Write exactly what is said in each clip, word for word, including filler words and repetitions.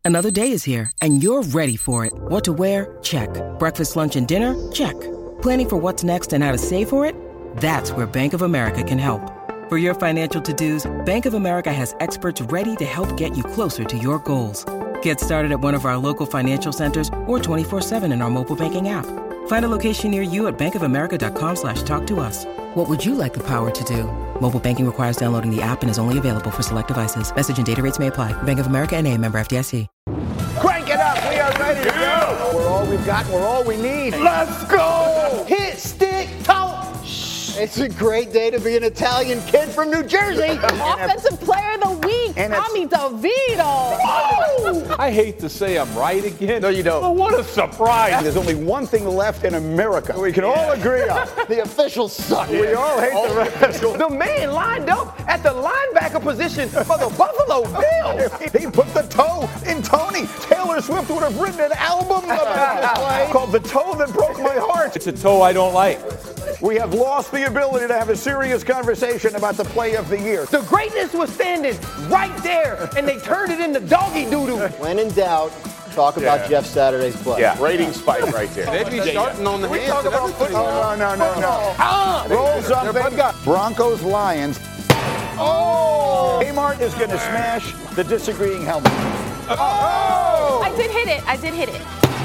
Another day is here, and you're ready for it. What to wear? Check. Breakfast, lunch, and dinner? Check. Planning for what's next and how to save for it? That's where Bank of America can help. For your financial to-dos, Bank of America has experts ready to help get you closer to your goals. Get started at one of our local financial centers or twenty-four seven in our mobile banking app. Find a location near you at bankofamerica.com slash talk to us. What would you like the power to do? Mobile banking requires downloading the app and is only available for select devices. Message and data rates may apply. Bank of America N A, member F D I C. Crank it up. We are ready to go. We're all we've got. We're all we need. Let's go. Hit, stick, toe. It's a great day to be an Italian kid from New Jersey. Offensive player of the week, Tommy DeVito. I hate to say I'm right again. No, you don't. But what a surprise. There's only one thing left in America we can all agree on. The officials suck. Yeah. We all hate all the rest. The man lined up at the linebacker position for the Buffalo Bills. He put the toe in Tony. Taylor Swift would have written an album about this play called The Toe That Broke My Heart. It's a toe I don't like. We have lost the ability to have a serious conversation about the play of the year. The greatness was standing right there, and they turned it into doggy doo-doo. When in doubt, talk about Yeah. Jeff Saturday's play. Yeah, rating spike right there. They'd be starting on the We hands talk of about football. Oh, no, no, no, no. Ah, Roll something. Broncos, Lions. Oh! Kmart is going to smash the disagreeing helmet. Oh! I did hit it. I did hit it.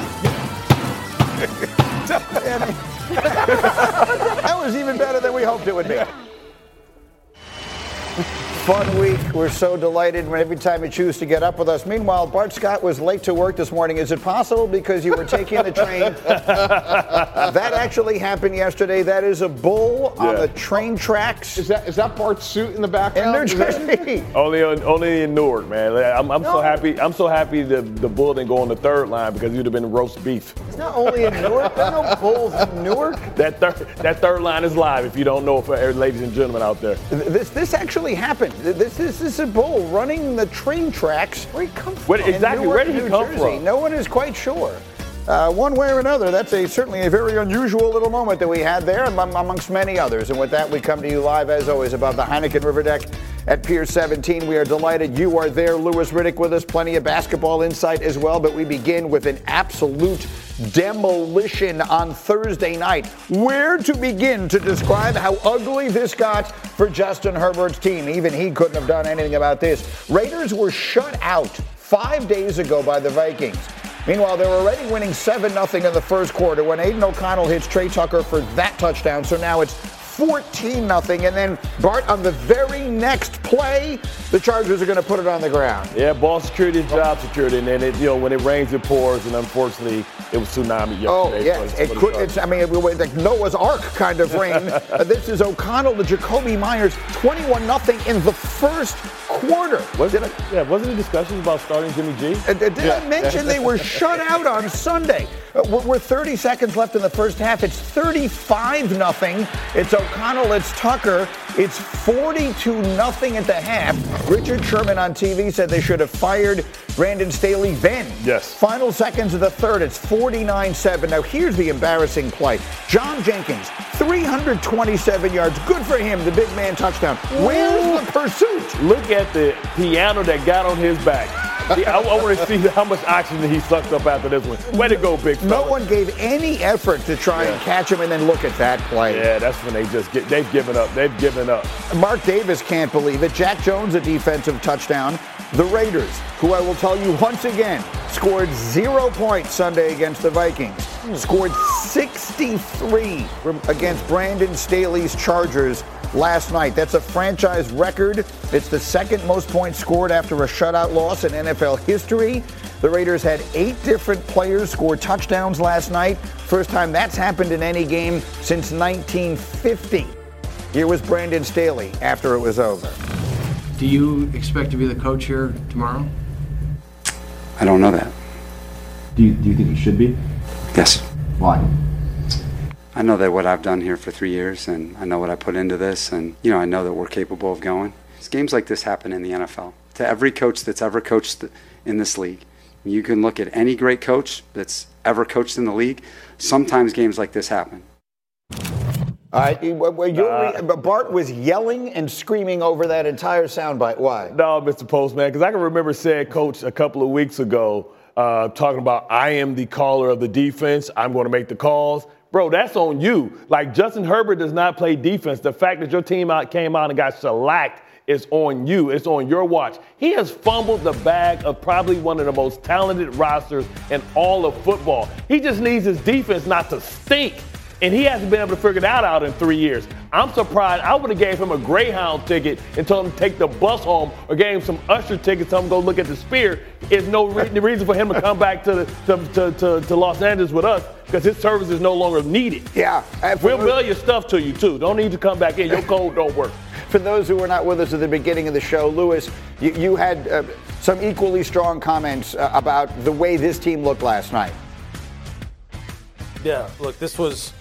That was even better than we hoped it would be. Fun week. We're so delighted when every time you choose to get up with us. Meanwhile, Bart Scott was late to work this morning. Is it possible because you were taking the train? That actually happened yesterday. That is a bull on Yeah. the train tracks. Is that is that Bart's suit in the background? In New Jersey. Only on, only in Newark, man. I'm, I'm No. so happy. I'm so happy the the bull didn't go on the third line because you'd have been roast beef. It's not only in Newark. There are no bulls in Newark. That third that third line is live. If you don't know, for ladies and gentlemen out there. This this actually happened. This, this is a bull running the train tracks. Where he come from? Where- exactly, In Newark, where did he New come Jersey. from? No one is quite sure. Uh, one way or another, that's a certainly a very unusual little moment that we had there, am- amongst many others. And with that, we come to you live, as always, above the Heineken River Deck at Pier seventeen. We are delighted you are there. Louis Riddick with us. Plenty of basketball insight as well. But we begin with an absolute demolition on Thursday night. Where to begin to describe how ugly this got for Justin Herbert's team? Even he couldn't have done anything about this. Raiders were shut out five days ago by the Vikings. Meanwhile, they were already winning seven nothing in the first quarter when Aiden O'Connell hits Trey Tucker for that touchdown. So now it's fourteen nothing. And then, Bart, on the very next play, the Chargers are going to put it on the ground. Yeah, ball security is job security, and then it, you know when it rains, it pours, and unfortunately, it was tsunami yesterday. Oh, yes. for- It for the could, Chargers. it's, I mean, it was like Noah's Ark kind of rain. uh, this is O'Connell to Jacoby Myers, twenty-one nothing in the first quarter. Wasn't it, yeah, wasn't it discussions about starting Jimmy G? Uh, did I mention they were shut out on Sunday? Uh, we're, we're thirty seconds left in the first half. It's thirty-five nothing. It's O'Connell. It's Tucker. It's forty-two nothing at the half. Richard Sherman on T V said they should have fired Brandon Staley then. Yes. Final seconds of the third. It's forty-nine seven. Now here's the embarrassing play. John Jenkins, three hundred twenty-seven yards. Good for him. The big man touchdown. Where's the pursuit? Look at the piano that got on his back. See, I, I want to see how much oxygen he sucked up after this one. Way to go, big fella. No one gave any effort to try and catch him, and then look at that play. Yeah, that's when they just get, they've given up. They've given up. Mark Davis can't believe it. Jack Jones, a defensive touchdown. The Raiders, who I will tell you once again, scored zero points Sunday against the Vikings. Scored sixty-three against Brandon Staley's Chargers last night. That's a franchise record. It's the second most points scored after a shutout loss in N F L history. The Raiders had eight different players score touchdowns last night. First time that's happened in any game since nineteen fifty. Here was Brandon Staley after it was over. Do you expect to be the coach here tomorrow? I don't know that. Do you, do you think you should be? Yes. Why? I know that what I've done here for three years, and I know what I put into this, and you know I know that we're capable of going. Games like this happen in the N F L. To every coach that's ever coached in this league, you can look at any great coach that's ever coached in the league. Sometimes games like this happen. All right, uh, Bart was yelling and screaming over that entire soundbite. Why? No, Mister Postman, because I can remember saying, Coach, a couple of weeks ago, uh, talking about I am the caller of the defense. I'm going to make the calls. Bro, that's on you. Like, Justin Herbert does not play defense. The fact that your team out came out and got shellacked is on you. It's on your watch. He has fumbled the bag of probably one of the most talented rosters in all of football. He just needs his defense not to stink. And he hasn't been able to figure that out in three years. I'm surprised. I would have gave him a Greyhound ticket and told him to take the bus home, or gave him some Usher tickets, tell him to go look at the Spear. There's no re- reason for him to come back to, the, to, to, to, to Los Angeles with us, because his service is no longer needed. Yeah. We'll mail your stuff to you, too. Don't need to come back in. Your code don't work. For those who were not with us at the beginning of the show, Louis, you, you had uh, some equally strong comments uh, about the way this team looked last night. Yeah, look, this was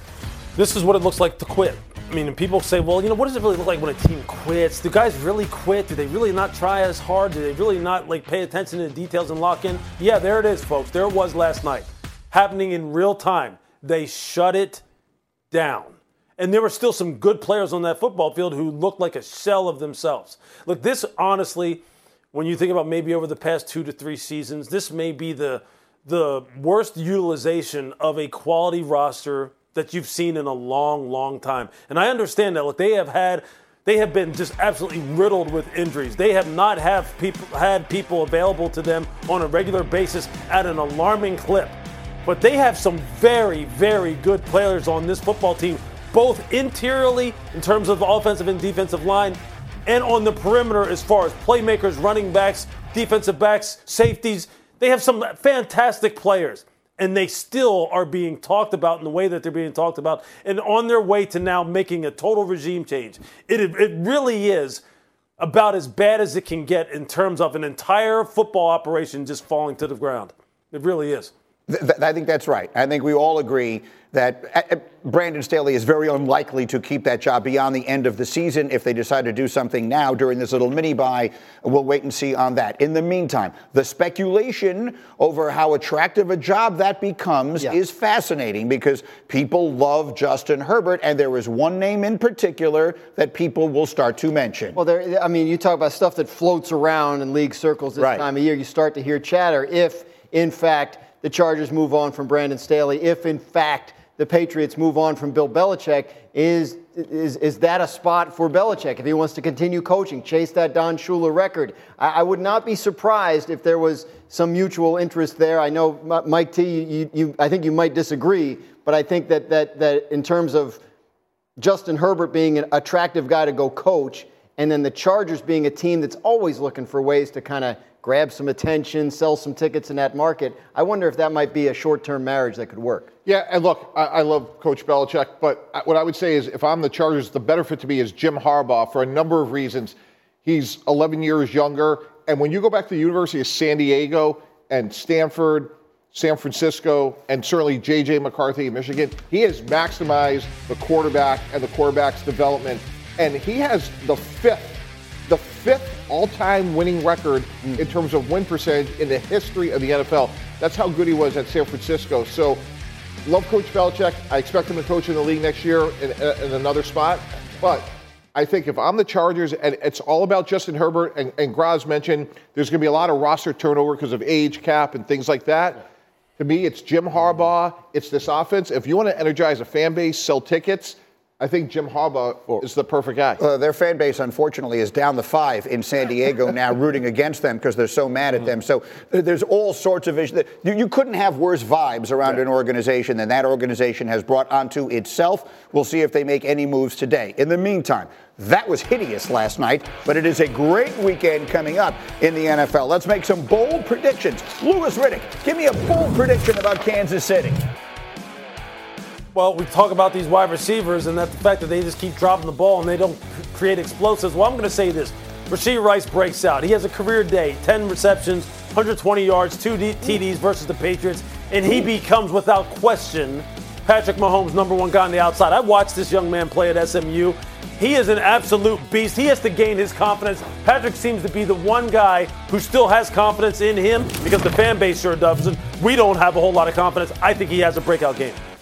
this is what it looks like to quit. I mean, people say, well, you know, what does it really look like when a team quits? Do guys really quit? Do they really not try as hard? Do they really not, like, pay attention to the details and lock in? Yeah, there it is, folks. There it was last night, happening in real time. They shut it down. And there were still some good players on that football field who looked like a shell of themselves. Look, this honestly, when you think about maybe over the past two to three seasons, this may be the the worst utilization of a quality roster that you've seen in a long, long time. And I understand that. Look, they have had, they have been just absolutely riddled with injuries. They have not have people had people available to them on a regular basis at an alarming clip. But they have some very, very good players on this football team, both interiorly in terms of the offensive and defensive line, and on the perimeter as far as playmakers, running backs, defensive backs, safeties. They have some fantastic players, and they still are being talked about in the way that they're being talked about, and on their way to now making a total regime change. It, it really is about as bad as it can get in terms of an entire football operation just falling to the ground. It really is. Th- I think that's right. I think we all agree that uh, Brandon Staley is very unlikely to keep that job beyond the end of the season. If they decide to do something now during this little mini-bye, we'll wait and see on that. In the meantime, the speculation over how attractive a job that becomes yeah. is fascinating, because people love Justin Herbert, and there is one name in particular that people will start to mention. Well, there. I mean, you talk about stuff that floats around in league circles this right. time of year. You start to hear chatter if, in fact, the Chargers move on from Brandon Staley, if, in fact, the Patriots move on from Bill Belichick. Is, is, is that a spot for Belichick if he wants to continue coaching, chase that Don Shula record? I, I would not be surprised if there was some mutual interest there. I know, Mike T, you, you, I think you might disagree, but I think that, that, that in terms of Justin Herbert being an attractive guy to go coach, and then the Chargers being a team that's always looking for ways to kind of grab some attention, sell some tickets in that market, I wonder if that might be a short-term marriage that could work. Yeah, and look, I, I love Coach Belichick, but what I would say is if I'm the Chargers, the better fit to me is Jim Harbaugh for a number of reasons. He's eleven years younger, and when you go back to the University of San Diego and Stanford, San Francisco, and certainly J J McCarthy in Michigan, he has maximized the quarterback and the quarterback's development, and he has the fifth the fifth all-time winning record in terms of win percentage in the history of the N F L. That's how good he was at San Francisco. So, love Coach Belichick. I expect him to coach in the league next year in, in another spot. But I think if I'm the Chargers, and it's all about Justin Herbert, and, and Graz mentioned there's going to be a lot of roster turnover because of age cap and things like that. To me, it's Jim Harbaugh. It's this offense. If you want to energize a fan base, sell tickets, I think Jim Harbaugh is the perfect guy. Uh, their fan base, unfortunately, is down the five in San Diego now, rooting against them because they're so mad at them. So there's all sorts of issues. You, you couldn't have worse vibes around yeah. an organization than that organization has brought onto itself. We'll see if they make any moves today. In the meantime, that was hideous last night, but it is a great weekend coming up in the N F L. Let's make some bold predictions. Louis Riddick, give me a bold prediction about Kansas City. Well, we talk about these wide receivers and that the fact that they just keep dropping the ball and they don't create explosives. Well, I'm going to say this. Rashee Rice breaks out. He has a career day, ten receptions, one hundred twenty yards, two T Ds versus the Patriots, and he becomes, without question, Patrick Mahomes' number one guy on the outside. I watched this young man play at S M U. He is an absolute beast. He has to gain his confidence. Patrick seems to be the one guy who still has confidence in him because the fan base sure doesn't. We don't have a whole lot of confidence. I think he has a breakout game.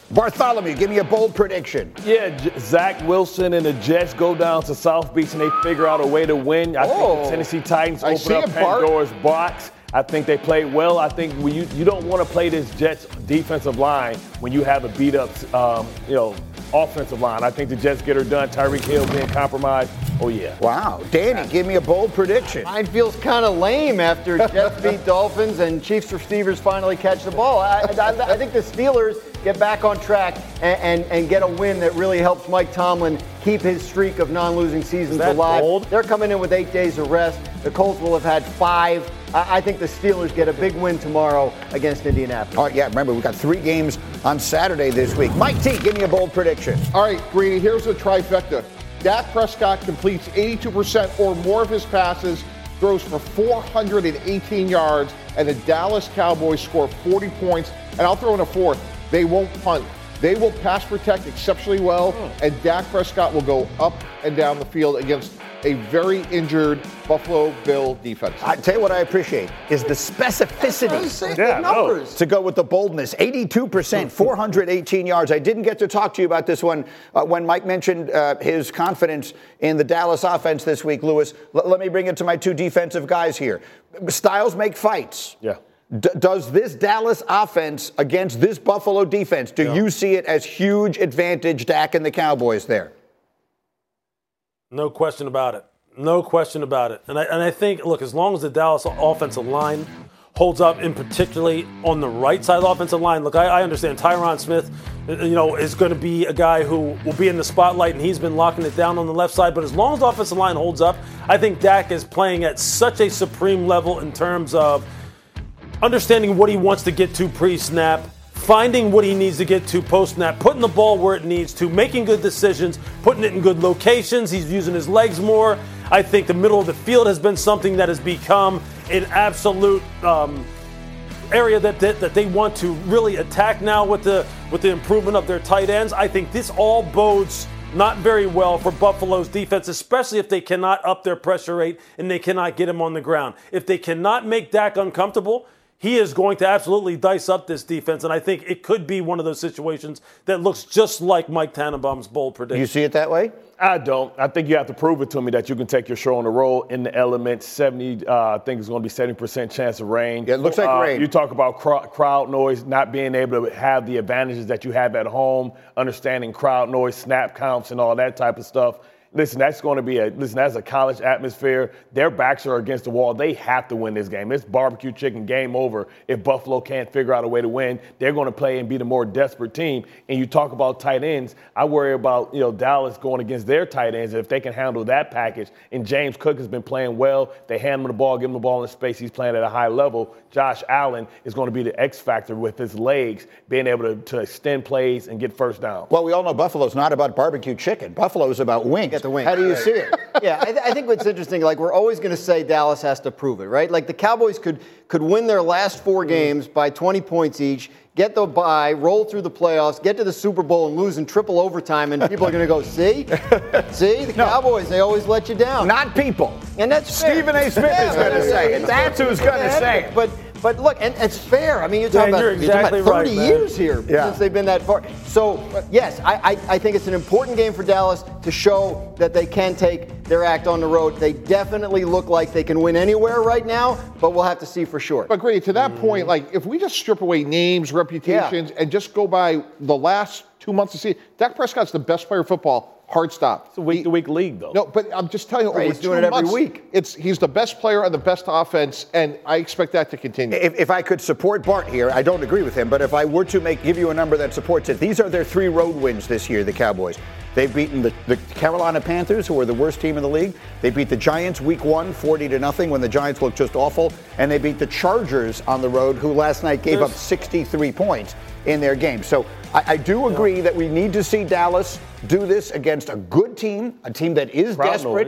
Bartholomew, give me a bold prediction. Yeah, J- Zach Wilson and the Jets go down to South Beach and they figure out a way to win. I Oh. think the Tennessee Titans I open see up it, Bart. Pandora's box. I think they played well. I think when you, you don't want to play this Jets defensive line when you have a beat-up, um, you know, offensive line. I think the Jets get her done. Tyreek Hill being compromised. Oh, yeah. Wow. Danny, give me a bold prediction. Mine feels kind of lame after Jets beat Dolphins and Chiefs receivers finally catch the ball. I, I, I think the Steelers get back on track and, and, and get a win that really helps Mike Tomlin keep his streak of non-losing seasons alive. bold? They're coming in with eight days of rest. The Colts will have had five. I, I think the Steelers get a big win tomorrow against Indianapolis. All right, yeah, remember, we've got three games on Saturday this week. Mike T, give me a bold prediction. All right, Greeny, here's the trifecta. Dak Prescott completes eighty-two percent or more of his passes, throws for four hundred eighteen yards, and the Dallas Cowboys score forty points. And I'll throw in a fourth. They won't punt. They will pass protect exceptionally well, and Dak Prescott will go up and down the field against a very injured Buffalo Bill defense. I tell you what I appreciate is the specificity. Yeah, no. To go with the boldness. eighty-two percent, four hundred eighteen yards. I didn't get to talk to you about this one uh, when Mike mentioned uh, his confidence in the Dallas offense this week, Lewis. L- let me bring it to my two defensive guys here. Styles make fights. Yeah. D- does this Dallas offense against this Buffalo defense, do Yeah. you see it as huge advantage, Dak and the Cowboys there? No question about it. No question about it. And I, and I think, look, as long as the Dallas offensive line holds up, in particularly on the right side of the offensive line, look, I, I understand Tyron Smith, you know, is going to be a guy who will be in the spotlight, and he's been locking it down on the left side. But as long as the offensive line holds up, I think Dak is playing at such a supreme level in terms of understanding what he wants to get to pre-snap, finding what he needs to get to post-snap, putting the ball where it needs to, making good decisions, putting it in good locations. He's using his legs more. I think the middle of the field has been something that has become an absolute um, area that, that that they want to really attack now with the with the improvement of their tight ends. I think this all bodes not very well for Buffalo's defense, especially if they cannot up their pressure rate and they cannot get him on the ground. If they cannot make Dak uncomfortable, he is going to absolutely dice up this defense, and I think it could be one of those situations that looks just like Mike Tannenbaum's bold prediction. You see it that way? I don't. I think you have to prove it to me that you can take your show on the road in the element. seventy, uh, I think it's going to be seventy percent chance of rain. Yeah, it looks like uh, rain. You talk about cr- crowd noise, not being able to have the advantages that you have at home, understanding crowd noise, snap counts, and all that type of stuff. Listen, that's going to be a listen. That's a college atmosphere. Their backs are against the wall. They have to win this game. It's barbecue chicken game over. If Buffalo can't figure out a way to win, they're going to play and be the more desperate team. And you talk about tight ends. I worry about you know Dallas going against their tight ends if they can handle that package. And James Cook has been playing well. They hand him the ball, give him the ball in space. He's playing at a high level. Josh Allen is going to be the X factor with his legs, being able to, to extend plays and get first down. Well, we all know Buffalo's not about barbecue chicken. Buffalo is about wings. Get the wings. How do you see it? Yeah, I, th- I think what's interesting, like we're always going to say Dallas has to prove it, right? Like the Cowboys could could win their last four games by twenty points each, get the bye, roll through the playoffs, get to the Super Bowl and lose in triple overtime, and people are going to go, see? See? The No. Cowboys, they always let you down. Not people. And that's fair. Stephen A. Smith Yeah, is going to but- say it. That's who's going to say it. But but look, and it's fair. I mean, you're talking Dan, about, you're you're talking exactly about right, thirty man. years here Yeah. since they've been that far. So, yes, I, I, I think it's an important game for Dallas to show that they can take their act on the road. They definitely look like they can win anywhere right now, but we'll have to see for sure. But Grady, to that point, like if we just strip away names, reputations, and just go by the last two months of season, Dak Prescott's the best player in football. Hard stop. It's a week-to-week league, though. No, but I'm just telling you, Right, over he's doing two it every months, week. It's he's the best player on the best offense, and I expect that to continue. If, if I could support Bart here, I don't agree with him, but if I were to make give you a number that supports it, these are their three road wins this year, the Cowboys. They've beaten the, the Carolina Panthers, who are the worst team in the league. They beat the Giants week one, forty to nothing, when the Giants looked just awful. And they beat the Chargers on the road, who last night gave There's- up sixty-three points in their game. So I, I do agree yeah. that we need to see Dallas do this against a good team, a team that is Crowd desperate. noise.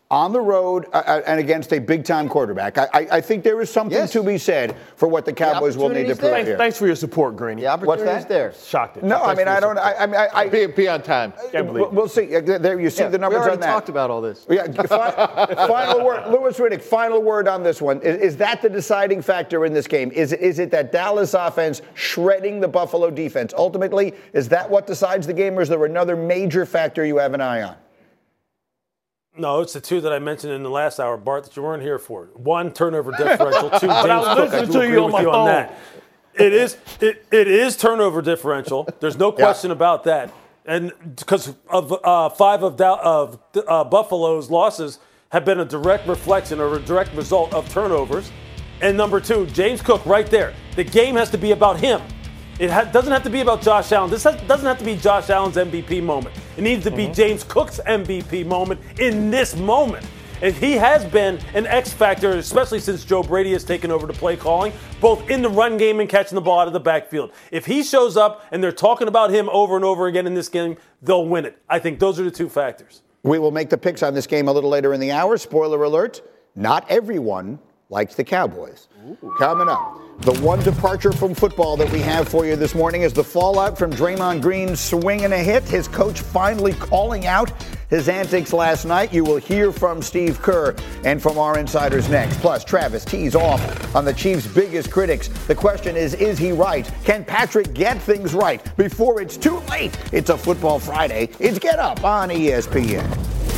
on the road uh, and against a big-time quarterback. I, I, I think there is something yes. to be said for what the Cowboys the will need to prove thanks, here. Thanks for your support, Greeny. The opportunity's there. Shocked it. No, Thanks I mean, I don't. I, I mean, I, I Be, be on time. Can't believe we'll, we'll see. There, you see Yeah, the numbers we already on that. talked about all this. Yeah. Fi- final word, Louis Riddick. Final word on this one. Is, is that the deciding factor in this game? Is it, is it that Dallas offense shredding the Buffalo defense? Ultimately, is that what decides the game, or is there another major factor you have an eye on? No, it's the two that I mentioned in the last hour, Bart, that you weren't here for. One, turnover differential. Two, James I was Cook. I listening do to agree you on with my you on phone. that. It is, it, it is turnover differential. There's no question Yeah. about that. And because of uh, five of, Dow- of uh, Buffalo's losses have been a direct reflection or a direct result of turnovers. And number two, James Cook right there. The game has to be about him. It ha- doesn't have to be about Josh Allen. This has, doesn't have to be Josh Allen's M V P moment. It needs to be mm-hmm. James Cook's M V P moment in this moment. And he has been an X factor, especially since Joe Brady has taken over the play calling, both in the run game and catching the ball out of the backfield. If he shows up and they're talking about him over and over again in this game, they'll win it. I think those are the two factors. We will make the picks on this game a little later in the hour. Spoiler alert, not everyone likes the Cowboys. Ooh. Coming up, the one departure from football that we have for you this morning is the fallout from Draymond Green's swing and a hit. His coach finally calling out his antics last night. You will hear from Steve Kerr and from our insiders next. Plus, Travis tees off on the Chiefs' biggest critics. The question is, is he right? Can Patrick get things right before it's too late? It's a Football Friday. It's Get Up on E S P N.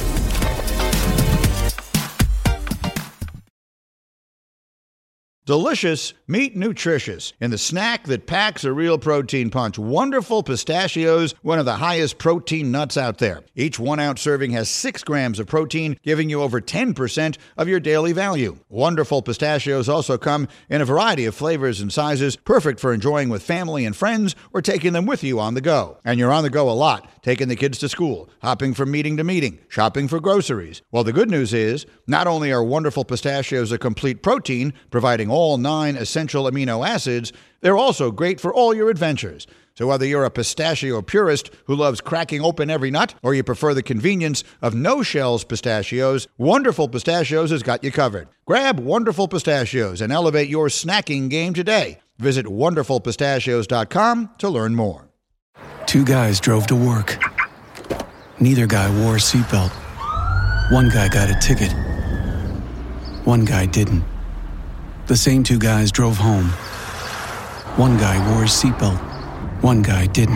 Delicious, meet nutritious, in the snack that packs a real protein punch. Wonderful Pistachios, one of the highest protein nuts out there. Each one-ounce serving has six grams of protein, giving you over ten percent of your daily value. Wonderful Pistachios also come in a variety of flavors and sizes, perfect for enjoying with family and friends or taking them with you on the go. And you're on the go a lot, taking the kids to school, hopping from meeting to meeting, shopping for groceries. Well, the good news is, not only are Wonderful Pistachios a complete protein, providing all all nine essential amino acids, they're also great for all your adventures. So whether you're a pistachio purist who loves cracking open every nut, or you prefer the convenience of no-shells pistachios, Wonderful Pistachios has got you covered. Grab Wonderful Pistachios and elevate your snacking game today. Visit wonderful pistachios dot com to learn more. Two guys drove to work. Neither guy wore a seatbelt. One guy got a ticket. One guy didn't. The same two guys drove home. One guy wore his seatbelt. One guy didn't.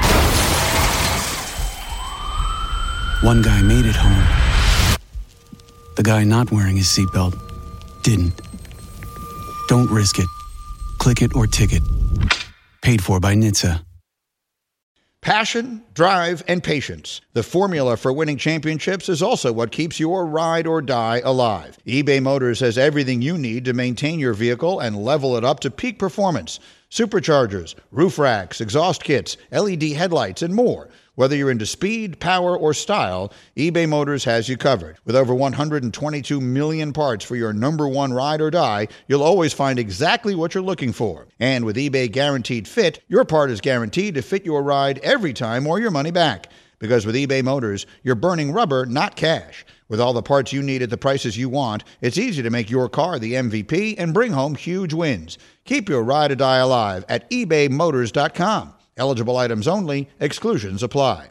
One guy made it home. The guy not wearing his seatbelt didn't. Don't risk it. Click it or ticket. Paid for by N H T S A. Passion, drive, and patience. The formula for winning championships is also what keeps your ride or die alive. eBay Motors has everything you need to maintain your vehicle and level it up to peak performance. Superchargers, roof racks, exhaust kits, L E D headlights, and more. Whether you're into speed, power, or style, eBay Motors has you covered. With over one hundred twenty-two million parts for your number one ride or die, you'll always find exactly what you're looking for. And with eBay Guaranteed Fit, your part is guaranteed to fit your ride every time or your money back. Because with eBay Motors, you're burning rubber, not cash. With all the parts you need at the prices you want, it's easy to make your car the M V P and bring home huge wins. Keep your ride or die alive at ebay motors dot com. Eligible items only. Exclusions apply.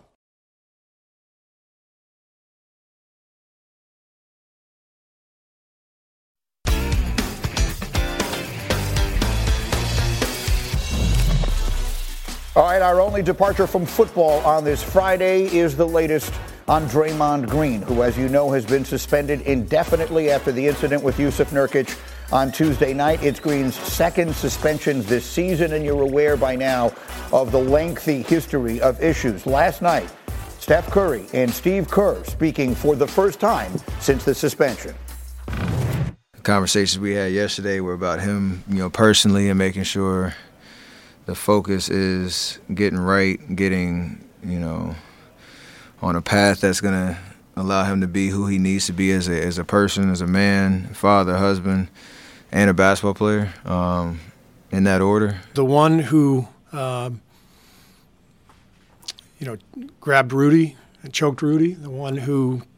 All right, our only departure from football on this Friday is the latest on Draymond Green, who, as you know, has been suspended indefinitely after the incident with Jusuf Nurkic on Tuesday night. It's Green's second suspension this season, and you're aware by now of the lengthy history of issues. Last night, Steph Curry and Steve Kerr speaking for the first time since the suspension. The conversations we had yesterday were about him, you know, personally, and making sure the focus is getting right, getting, you know, on a path that's going to allow him to be who he needs to be as a as a person, as a man, father, husband, and a basketball player, um, in that order. The one who, um, you know, grabbed Rudy and choked Rudy, the one who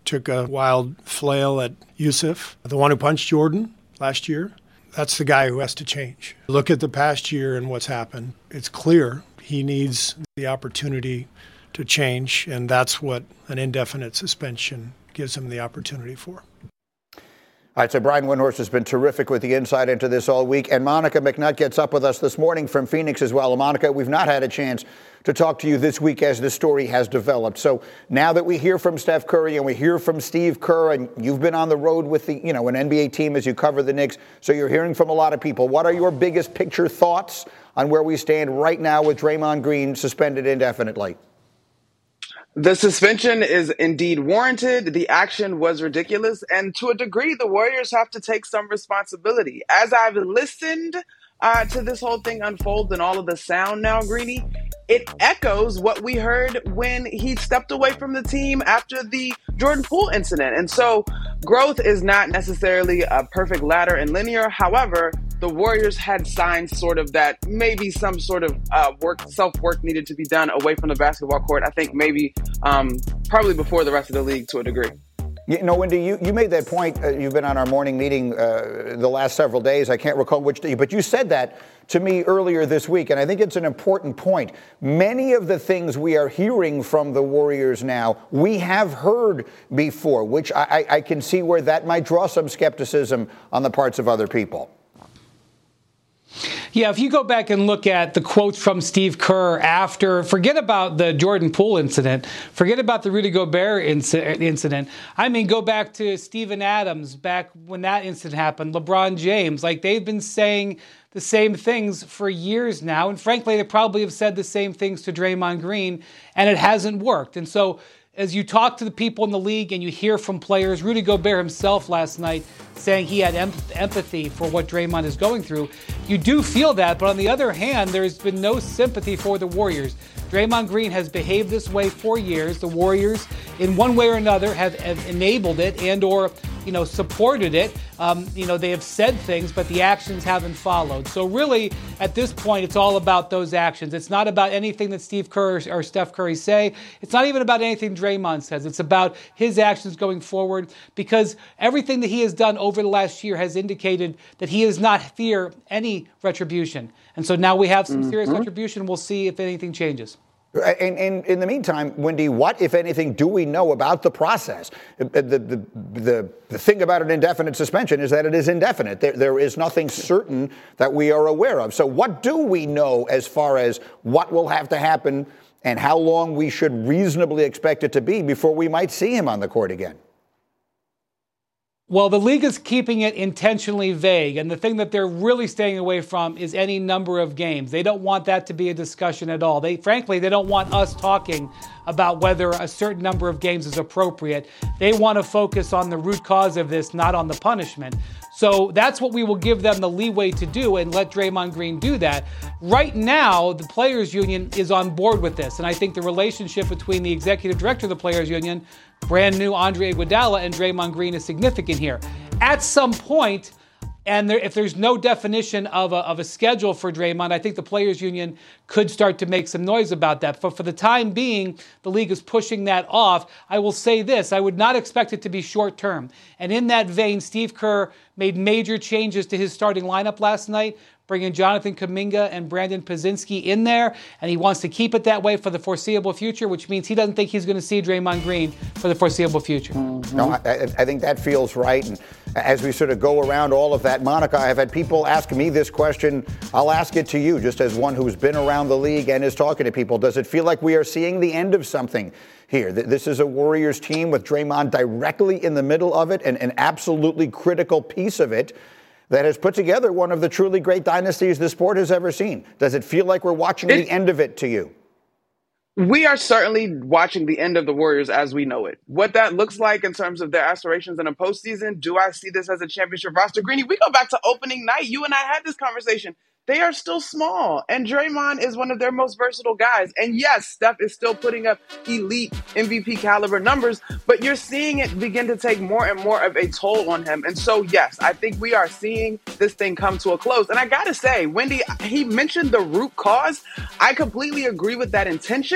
took a wild flail at Yusuf, the one who punched Jordan last year. That's the guy who has to change. Look at the past year and what's happened. It's clear he needs the opportunity to change, and that's what an indefinite suspension gives him the opportunity for. All right, so Brian Windhorst has been terrific with the insight into this all week. And Monica McNutt gets up with us this morning from Phoenix as well. Monica, we've not had a chance to talk to you this week as the story has developed. So now that we hear from Steph Curry and we hear from Steve Kerr, and you've been on the road with the, you know, an N B A team as you cover the Knicks, so you're hearing from a lot of people. What are your biggest picture thoughts on where we stand right now with Draymond Green suspended indefinitely? The suspension is indeed warranted. The action was ridiculous. And to a degree, the Warriors have to take some responsibility. As I've listened uh, to this whole thing unfold and all of the sound now, Greeny, it echoes what we heard when he stepped away from the team after the Jordan Poole incident. And so growth is not necessarily a perfect ladder and linear. However, the Warriors had signs sort of that maybe some sort of uh, work, self-work needed to be done away from the basketball court. I think maybe um, probably before the rest of the league to a degree. You know, Wendy, you, you made that point. Uh, you've been on our morning meeting uh, the last several days. I can't recall which day, but you said that to me earlier this week, and I think it's an important point. Many of the things we are hearing from the Warriors now, we have heard before, which I, I, I can see where that might draw some skepticism on the parts of other people. Yeah, if you go back and look at the quotes from Steve Kerr after, forget about the Jordan Poole incident, forget about the Rudy Gobert inc- incident. I mean, go back to Steven Adams, back when that incident happened, LeBron James. Like, they've been saying the same things for years now. And frankly, they probably have said the same things to Draymond Green, and it hasn't worked. And so as you talk to the people in the league and you hear from players, Rudy Gobert himself last night saying he had em- empathy for what Draymond is going through, you do feel that. But on the other hand, there's been no sympathy for the Warriors. Draymond Green has behaved this way for years. The Warriors, in one way or another, have, have enabled it and or, you know, supported it. Um, you know, they have said things, but the actions haven't followed. So really, at this point, it's all about those actions. It's not about anything that Steve Kerr or Steph Curry say. It's not even about anything Draymond says. It's about his actions going forward, because everything that he has done over the last year has indicated that he does not fear any retribution. And so now we have some mm-hmm. serious retribution. We'll see if anything changes. And, and in the meantime, Wendy, what, if anything, do we know about the process? The, the, the, the thing about an indefinite suspension is that it is indefinite. There, there is nothing certain that we are aware of. So what do we know as far as what will have to happen and how long we should reasonably expect it to be before we might see him on the court again? Well, the league is keeping it intentionally vague, and the thing that they're really staying away from is any number of games. They don't want that to be a discussion at all. They, frankly, they don't want us talking about whether a certain number of games is appropriate. They want to focus on the root cause of this, not on the punishment. So that's what we will give them the leeway to do, and let Draymond Green do that. Right now, the Players Union is on board with this, and I think the relationship between the executive director of the Players Union, brand new Andre Iguodala, and Draymond Green is significant here. At some point, and there, if there's no definition of a, of a schedule for Draymond, I think the Players Union could start to make some noise about that. But for the time being, the league is pushing that off. I will say this, I would not expect it to be short term. And in that vein, Steve Kerr made major changes to his starting lineup last night, bringing Jonathan Kuminga and Brandon Pozinski in there, and he wants to keep it that way for the foreseeable future, which means he doesn't think he's going to see Draymond Green for the foreseeable future. Mm-hmm. No, I, I think that feels right. And as we sort of go around all of that, Monica, I've had people ask me this question. I'll ask it to you, just as one who's been around the league and is talking to people. Does it feel like we are seeing the end of something here? This is a Warriors team with Draymond directly in the middle of it, and an absolutely critical piece of it that has put together one of the truly great dynasties the sport has ever seen. Does it feel like we're watching it, the end of it to you? We are certainly watching the end of the Warriors as we know it. What that looks like in terms of their aspirations in a postseason, do I see this as a championship roster? Greeny, we go back to opening night. You and I had this conversation. They are still small, and Draymond is one of their most versatile guys. And yes, Steph is still putting up elite M V P caliber numbers, but you're seeing it begin to take more and more of a toll on him. And so, yes, I think we are seeing this thing come to a close. And I gotta say, Wendy, he mentioned the root cause. I completely agree with that intention,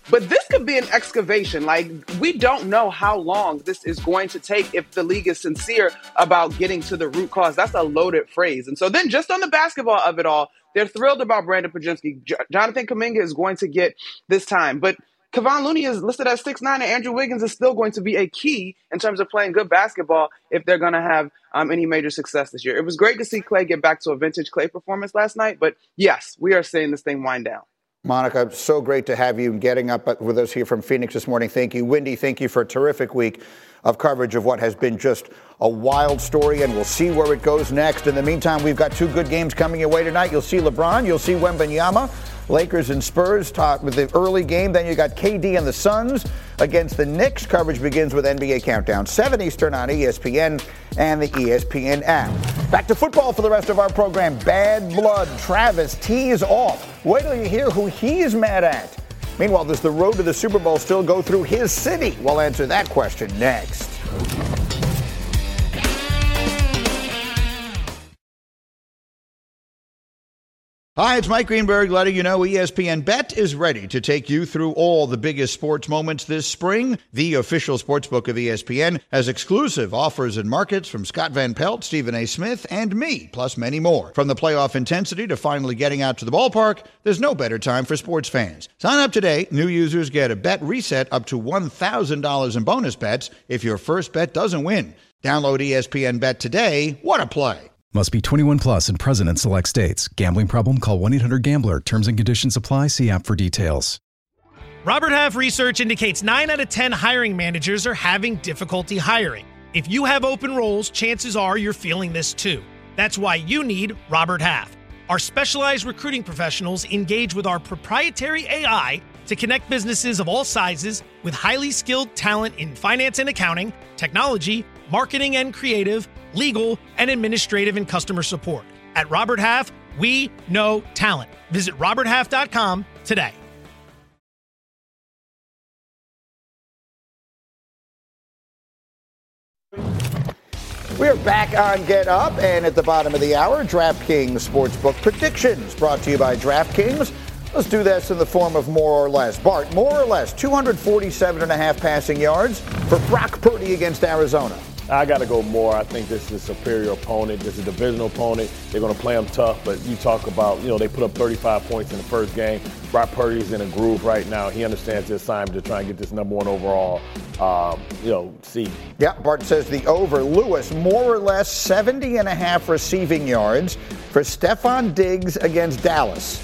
But this could be an excavation. Like, we don't know how long this is going to take if the league is sincere about getting to the root cause. That's a loaded phrase. And so then just on the basketball of it all, they're thrilled about Brandon Podziemski. J- Jonathan Kuminga is going to get this time. But Kevon Looney is listed as six nine, and Andrew Wiggins is still going to be a key in terms of playing good basketball if they're going to have um, any major success this year. It was great to see Klay get back to a vintage Klay performance last night, but yes, we are seeing this thing wind down. Monica, so great to have you getting up with us here from Phoenix this morning. Thank you. Wendy, thank you for a terrific week of coverage of what has been just a wild story, and we'll see where it goes next. In the meantime, we've got two good games coming your way tonight. You'll see LeBron, you'll see Wembanyama. Lakers and Spurs talk with the early game. Then you got K D and the Suns against the Knicks. Coverage begins with N B A Countdown, seven Eastern on E S P N and the E S P N app. Back to football for the rest of our program. Bad blood. Travis tees off. Wait till you hear who he's mad at. Meanwhile, does the road to the Super Bowl still go through his city? We'll answer that question next. Hi, it's Mike Greenberg letting you know E S P N Bet is ready to take you through all the biggest sports moments this spring. The official sportsbook of E S P N has exclusive offers and markets from Scott Van Pelt, Stephen A. Smith, and me, plus many more. From the playoff intensity to finally getting out to the ballpark, there's no better time for sports fans. Sign up today. New users get a bet reset up to one thousand dollars in bonus bets if your first bet doesn't win. Download E S P N Bet today. What a play. Must be twenty-one plus and present in select states. Gambling problem? Call one eight hundred gambler. Terms and conditions apply. See app for details. Robert Half research indicates nine out of ten hiring managers are having difficulty hiring. If you have open roles, chances are you're feeling this too. That's why you need Robert Half. Our specialized recruiting professionals engage with our proprietary A I to connect businesses of all sizes with highly skilled talent in finance and accounting, technology, marketing and creative, legal, and administrative and customer support. At Robert Half, we know talent. Visit robert half dot com today. We're back on Get Up, and at the bottom of the hour, DraftKings Sportsbook predictions brought to you by DraftKings. Let's do this in the form of more or less. Bart, more or less, two hundred forty-seven and a half passing yards for Brock Purdy against Arizona. I got to go more. I think this is a superior opponent. This is a divisional opponent. They're going to play them tough, but you talk about, you know, they put up thirty-five points in the first game. Brock Purdy's in a groove right now. He understands the assignment to try and get this number one overall, um, you know, seed. Yeah, Bart says the over. Lewis, more or less seventy and a half receiving yards for Stephon Diggs against Dallas.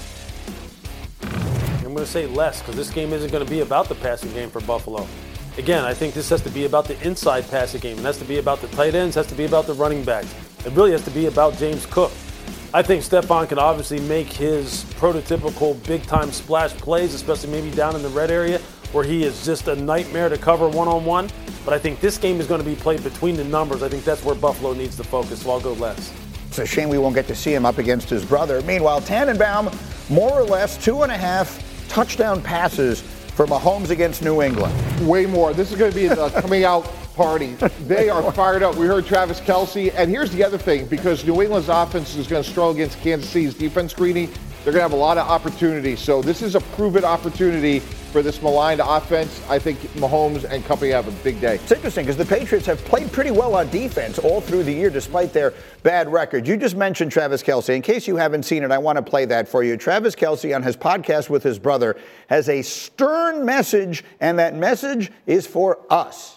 I'm going to say less because this game isn't going to be about the passing game for Buffalo. Again, I think this has to be about the inside passing game. It has to be about the tight ends. It has to be about the running backs. It really has to be about James Cook. I think Stephon can obviously make his prototypical big-time splash plays, especially maybe down in the red area where he is just a nightmare to cover one-on-one. But I think this game is going to be played between the numbers. I think that's where Buffalo needs to focus, so I'll go less. It's a shame we won't get to see him up against his brother. Meanwhile, Tannenbaum, more or less two and a half touchdown passes for Mahomes against New England. Way more. This is going to be the coming out party. They are fired up. We heard Travis Kelce. And here's the other thing, because New England's offense is going to struggle against Kansas City's defense, Greeny. They're going to have a lot of opportunity. So this is a proven opportunity for this maligned offense. I think Mahomes and company have a big day. It's interesting because the Patriots have played pretty well on defense all through the year despite their bad record. You just mentioned Travis Kelce. In case you haven't seen it, I want to play that for you. Travis Kelce on his podcast with his brother has a stern message, and that message is for us.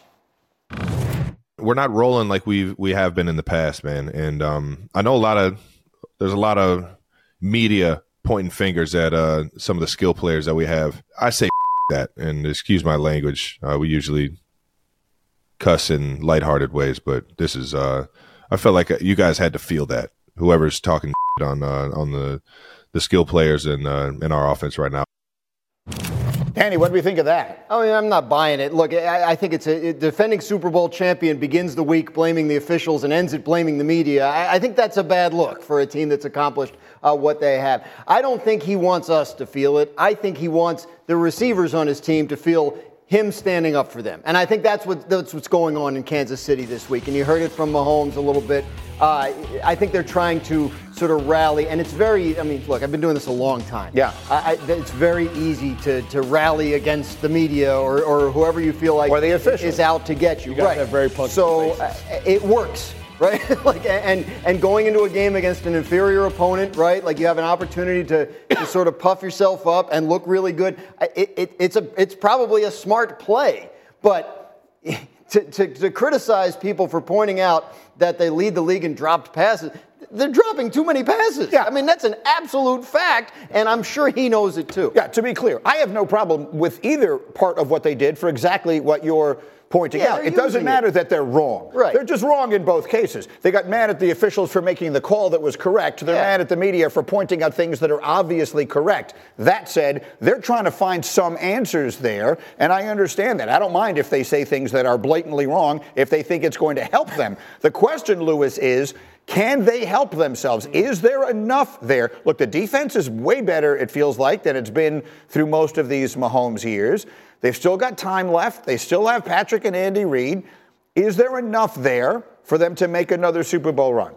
We're not rolling like we we have been in the past, man. And um, I know a lot of there's a lot of media pointing fingers at uh, some of the skill players that we have. I say that, and excuse my language. Uh, we usually cuss in lighthearted ways, but this is. Uh, I felt like you guys had to feel that. Whoever's talking on uh, on the the skill players in uh, in our offense right now. Andy, what do we think of that? I mean, I'm not buying it. Look, I, I think it's a, a defending Super Bowl champion begins the week blaming the officials and ends it blaming the media. I, I think that's a bad look for a team that's accomplished uh, what they have. I don't think he wants us to feel it. I think he wants the receivers on his team to feel him standing up for them. And I think that's what that's what's going on in Kansas City this week. And you heard it from Mahomes a little bit. Uh, I think they're trying to sort of rally, and it's very, I mean, look, I've been doing this a long time. Yeah. I, I, it's very easy to, to rally against the media or, or whoever you feel like or the officials. is out to get you. You guys right. have very punky So uh, it works. Right, like and and going into a game against an inferior opponent, right? Like you have an opportunity to, to sort of puff yourself up and look really good. It, it, it's a it's probably a smart play, but to, to to criticize people for pointing out that they lead the league in dropped passes, they're dropping too many passes. Yeah, I mean that's an absolute fact, and I'm sure he knows it too. Yeah, to be clear, I have no problem with either part of what they did for exactly what you're pointing yeah, out. It doesn't matter it. that they're wrong. Right. They're just wrong in both cases. They got mad at the officials for making the call that was correct. They're yeah. mad at the media for pointing out things that are obviously correct. That said, they're trying to find some answers there, and I understand that. I don't mind if they say things that are blatantly wrong if they think it's going to help them. The question, Lewis, is can they help themselves? Is there enough there? Look, the defense is way better, it feels like, than it's been through most of these Mahomes years. They've still got time left. They still have Patrick and Andy Reid. Is there enough there for them to make another Super Bowl run?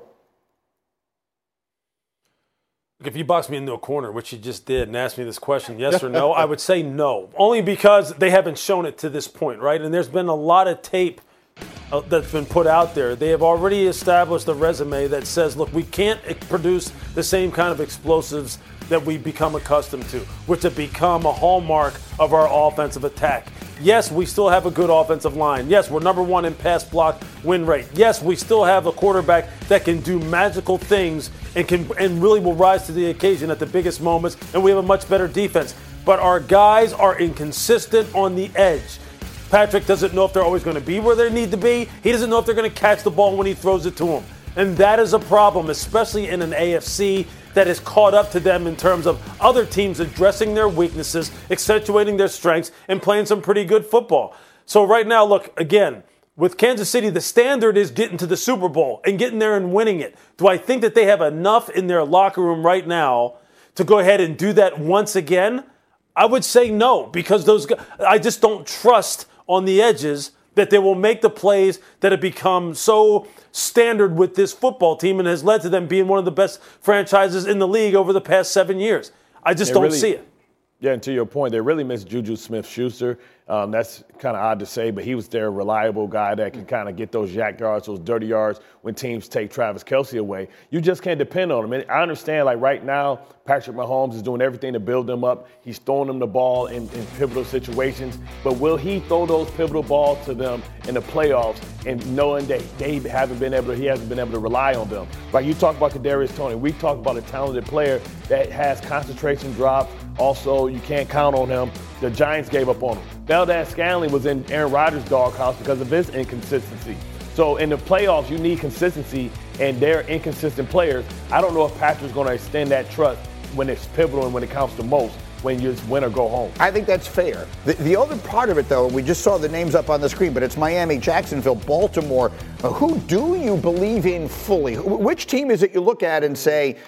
If you boxed me into a corner, which you just did, and asked me this question, yes or no, I would say no. Only because they haven't shown it to this point, right? And there's been a lot of tape uh, that's been put out there. They have already established a resume that says, look, we can't produce the same kind of explosives that we become accustomed to, which have become a hallmark of our offensive attack. Yes, we still have a good offensive line. Yes, we're number one in pass block win rate. Yes, we still have a quarterback that can do magical things and can and really will rise to the occasion at the biggest moments, and we have a much better defense. But our guys are inconsistent on the edge. Patrick doesn't know if they're always going to be where they need to be. He doesn't know if they're going to catch the ball when he throws it to him. And that is a problem, especially in an A F C that is caught up to them in terms of other teams addressing their weaknesses, accentuating their strengths, and playing some pretty good football. So right now, look, again, with Kansas City, the standard is getting to the Super Bowl and getting there and winning it. Do I think that they have enough in their locker room right now to go ahead and do that once again? I would say no, because those guys, I just don't trust on the edges that they will make the plays that have become so standard with this football team and has led to them being one of the best franchises in the league over the past seven years. I just they don't really, see it. Yeah, and to your point, they really miss Juju Smith-Schuster. Um, that's kind of odd to say, but he was their reliable guy that can kind of get those yak yards, those dirty yards when teams take Travis Kelce away. You just can't depend on him. And I understand, like right now, Patrick Mahomes is doing everything to build them up. He's throwing them the ball in, in pivotal situations. But will he throw those pivotal balls to them in the playoffs and knowing that they haven't been able to, he hasn't been able to rely on them? Like you talk about Kadarius Toney. We talk about a talented player that has concentration drops. Also, you can't count on him. The Giants gave up on him. Valdez Scantling was in Aaron Rodgers' doghouse because of his inconsistency. So in the playoffs, you need consistency, and they're inconsistent players. I don't know if Patrick's going to extend that trust when it's pivotal and when it counts the most, when you just win or go home. I think that's fair. The, the other part of it, though, we just saw the names up on the screen, but it's Miami, Jacksonville, Baltimore. Uh, who do you believe in fully? Which team is it you look at and say,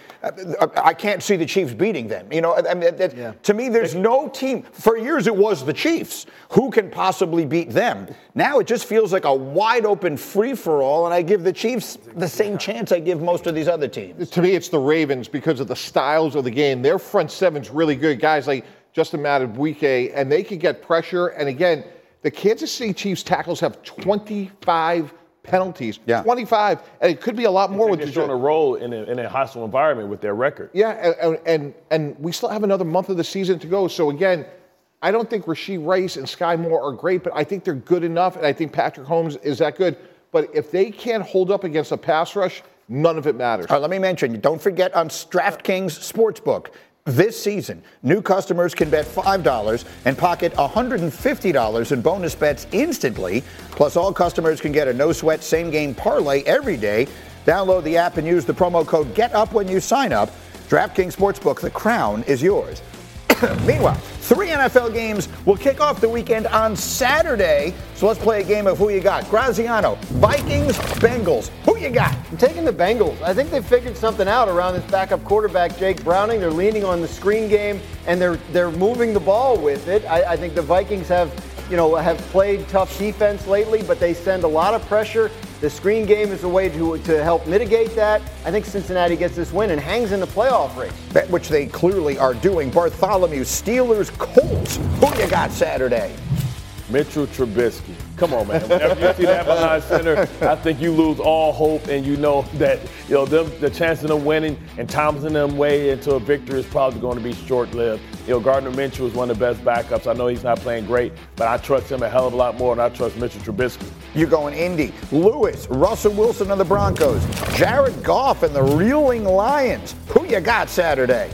I can't see the Chiefs beating them? You know, I mean, that, yeah. to me, there's no team. For years, it was the Chiefs. Who can possibly beat them? Now it just feels like a wide open free-for-all, and I give the Chiefs the same chance I give most of these other teams. To me, it's the Ravens because of the styles of the game. Their front seven's really good. Guys like Justin Madubuike, and they can get pressure. And again, the Kansas City Chiefs tackles have twenty-five penalties. Yeah. twenty-five, and it could be a lot more with Detroit. They're on a roll in a, in a hostile environment with their record. Yeah, and, and and we still have another month of the season to go. So again, I don't think Rashee Rice and Sky Moore are great, but I think they're good enough, and I think Patrick Holmes is that good. But if they can't hold up against a pass rush, none of it matters. All right, let me mention, don't forget on DraftKings Sportsbook, this season, new customers can bet five dollars and pocket one hundred fifty dollars in bonus bets instantly. Plus, all customers can get a no-sweat same-game parlay every day. Download the app and use the promo code GETUP when you sign up. DraftKings Sportsbook, the crown is yours. Meanwhile, three N F L games will kick off the weekend on Saturday. So let's play a game of who you got. Graziano, Vikings, Bengals. Who you got? I'm taking the Bengals. I think they figured something out around this backup quarterback, Jake Browning. They're leaning on the screen game, and they're they're moving the ball with it. I, I think the Vikings have you know, have played tough defense lately, but they send a lot of pressure. The screen game is a way to, to help mitigate that. I think Cincinnati gets this win and hangs in the playoff race. That which they clearly are doing. Bartholomew, Steelers, Colts. Who you got Saturday? Mitchell Trubisky. Come on, man. Whenever you see that behind center, I think you lose all hope, and you know that you know them, the chance of them winning and Thompson them way into a victory is probably going to be short-lived. You know, Gardner Minshew is one of the best backups. I know he's not playing great, but I trust him a hell of a lot more than I trust Mitchell Trubisky. You're going Indy. Lewis, Russell Wilson and the Broncos. Jared Goff and the reeling Lions. Who you got Saturday?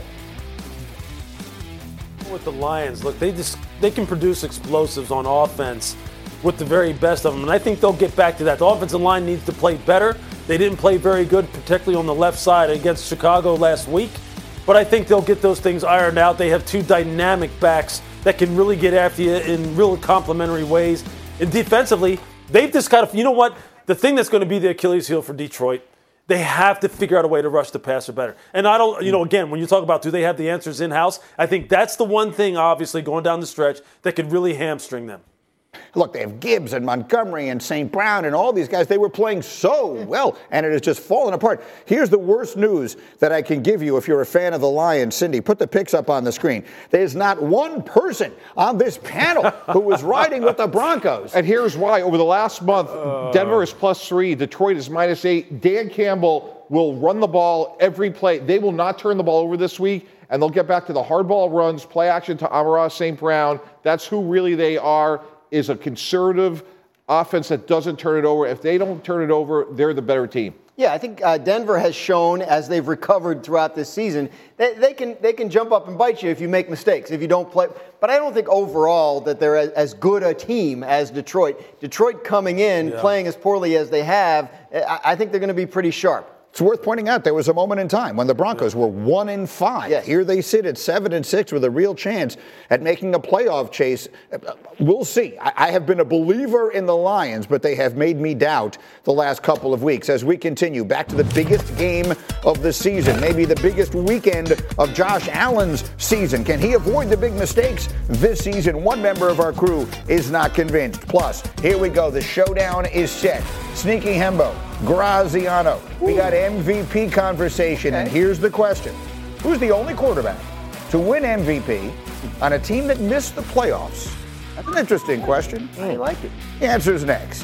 With the Lions, look, they just they can produce explosives on offense with the very best of them, and I think they'll get back to that. The offensive line needs to play better. They didn't play very good, particularly on the left side against Chicago last week, but I think they'll get those things ironed out. They have two dynamic backs that can really get after you in real complementary ways. And defensively, they've just got to, you know what, the thing that's going to be the Achilles heel for Detroit, they have to figure out a way to rush the passer better. And I don't, you know, again, when you talk about do they have the answers in-house, I think that's the one thing, obviously, going down the stretch that could really hamstring them. Look, they have Gibbs and Montgomery and Saint Brown and all these guys. They were playing so well, and it has just fallen apart. Here's the worst news that I can give you if you're a fan of the Lions. Cindy, put the pics up on the screen. There's not one person on this panel who was riding with the Broncos. And here's why. Over the last month, uh, Denver is plus three, Detroit is minus eight. Dan Campbell will run the ball every play. They will not turn the ball over this week, and they'll get back to the hard ball runs, play action to Amon-Ra Saint Brown. That's who really they are. Is a conservative offense that doesn't turn it over. If they don't turn it over, they're the better team. Yeah, I think uh, Denver has shown, as they've recovered throughout this season, that they can they can jump up and bite you if you make mistakes, if you don't play. But I don't think overall that they're as, as good a team as Detroit. Detroit coming in, yeah. playing as poorly as they have, I, I think they're going to be pretty sharp. It's worth pointing out there was a moment in time when the Broncos were one and five. Yes. Here they sit at seven and six with a real chance at making a playoff chase. We'll see. I have been a believer in the Lions, but they have made me doubt the last couple of weeks. As we continue back to the biggest game of the season, maybe the biggest weekend of Josh Allen's season. Can he avoid the big mistakes this season? One member of our crew is not convinced. Plus, here we go. The showdown is set. Sneaky Hembo, Graziano. We got M V P conversation, okay. And here's the question. Who's the only quarterback to win M V P on a team that missed the playoffs? That's an interesting question. I like it. The answer's next.